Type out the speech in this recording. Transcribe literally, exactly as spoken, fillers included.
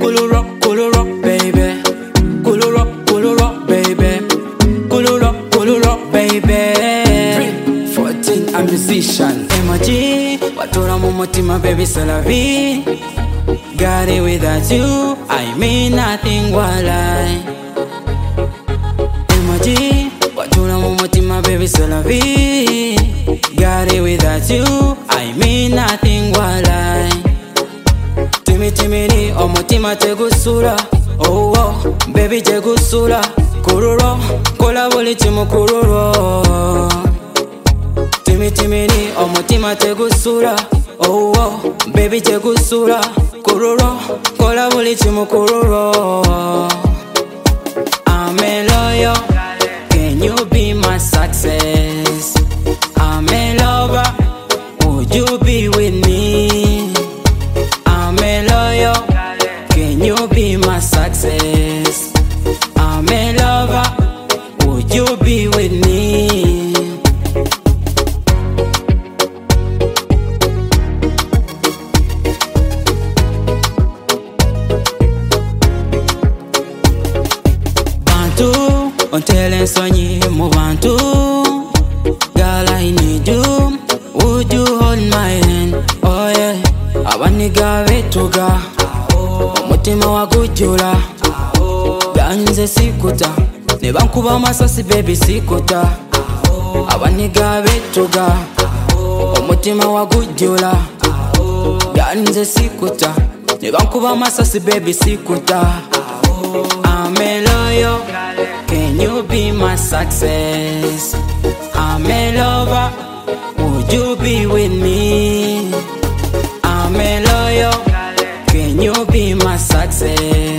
Cool rock, cool rock, baby. Cool rock, cool rock, baby. Cool rock, cool rock, baby. fourteen, I'm musician. M G, watura mumutima, baby, c'est la vie. Got it without you, I mean nothing, walai. M G, watura mumutima, baby, c'est la vie. Got it without you, I mean nothing, walai. Timi timi ni omutima tegusula. Oh oh, baby tegusula. Kururo, kola buli kimu kururo. Timi timi ni omutima tegusula. Oh oh, baby tegusula. Kururo, kola buli kimu kururo. I'm a loyal, can you be my success? I'm a lover, would you be with me? I'm a loyal, can you be my success? I'm a lover, would you be with me? Bantu, ontele nsonyi mu bantu. Girl, I need you, would you hold my hand? Oh yeah, abaniga betuga, omutima wagujula. Ganze sikuta, nebankuba amasasi baby sikuta. Abaniga betuga, omutima wagujula. Ganze sikuta, nebankuba amasasi baby sikuta. I'm a loyal, can you be my success? I'm a lover, would you be with me? I'm a loyal, can you be my success?